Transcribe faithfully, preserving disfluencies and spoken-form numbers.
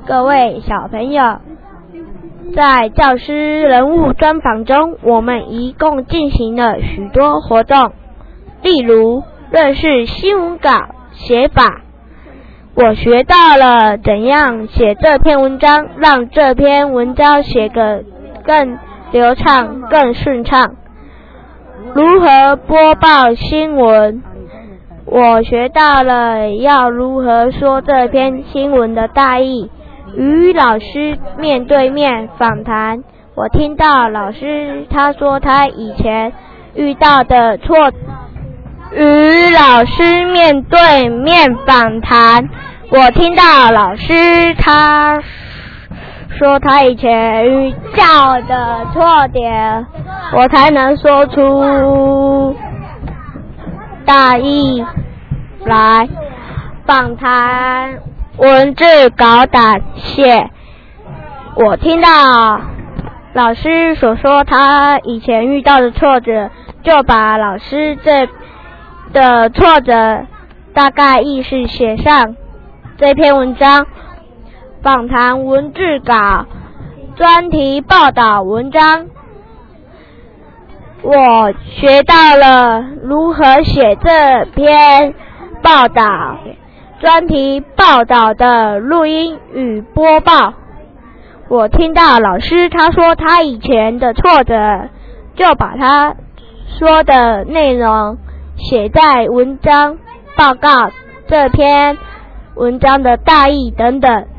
各位小朋友，在教师人物专访中，我们一共进行了许多活动，例如认识新闻稿写法，我学到了怎样写这篇文章，让这篇文章写得更流畅、更顺畅。如何播报新闻，我学到了要如何说这篇新闻的大意。与老师面对面访谈，我听到老师他说他以前遇到的挫与老师面对面访谈，我听到老师他说他以前遇到的错点，我才能说出大意来。访谈文字稿感谢，我听到老师所说他以前遇到的挫折，就把老师这的挫折大概意思写上这篇文章。访谈文字稿专题报道文章，我学到了如何写这篇报道专题报道的录音与播报。我听到老师他说他以前的挫折，就把他说的内容写在文章报告这篇文章的大意等等。